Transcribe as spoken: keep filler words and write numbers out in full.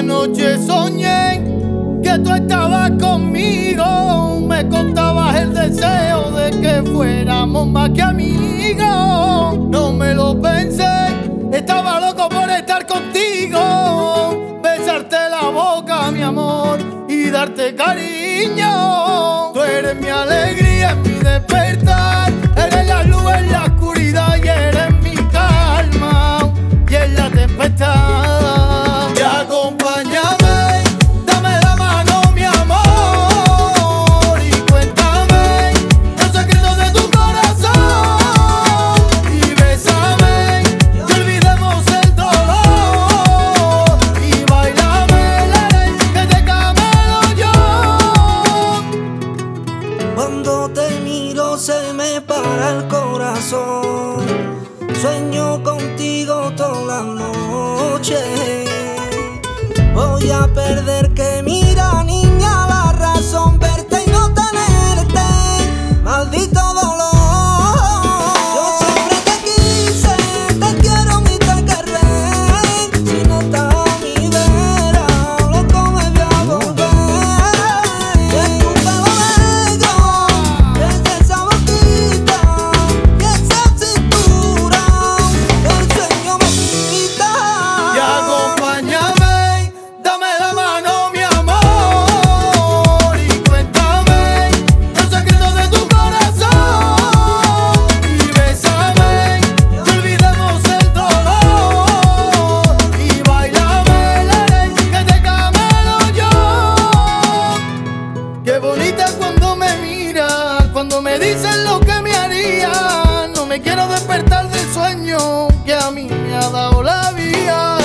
Anoche soñé que tú estabas conmigo, me contabas el deseo de que fuéramos más que amigos. No me lo pensé, estaba loco por estar contigo, besarte la boca, mi amor, y darte cariño. Tú eres mi alegría, mi despertar, eres la luz en la oscuridad y eres mi calma y en la tempestad. Y acompáñame, dame la mano, mi amor, y cuéntame los secretos de tu corazón. Y bésame, que olvidemos el dolor, y bailame la ley que te camelo yo. Cuando te miro se me para el corazón, sueño contigo toda la noche. Voy a perder que mira, niña, la razón, verte y no tenerte, maldito dolor. Yo siempre te quise, te quiero y te querré. Si no está a mi vera, loco me voy a volver. Y es tu pelo negro, y es esa boquita, y esa cintura, que el sueño me quita. Y acompáñame, dame la mano, mi amor, y cuéntame los secretos de tu corazón. Y bésame, que olvidemos el dolor, y bailame la ley que te camelo yo. Qué bonita cuando me miras, cuando me dices lo que me haría. No me quiero despertar del sueño que a mí me ha dado la vida.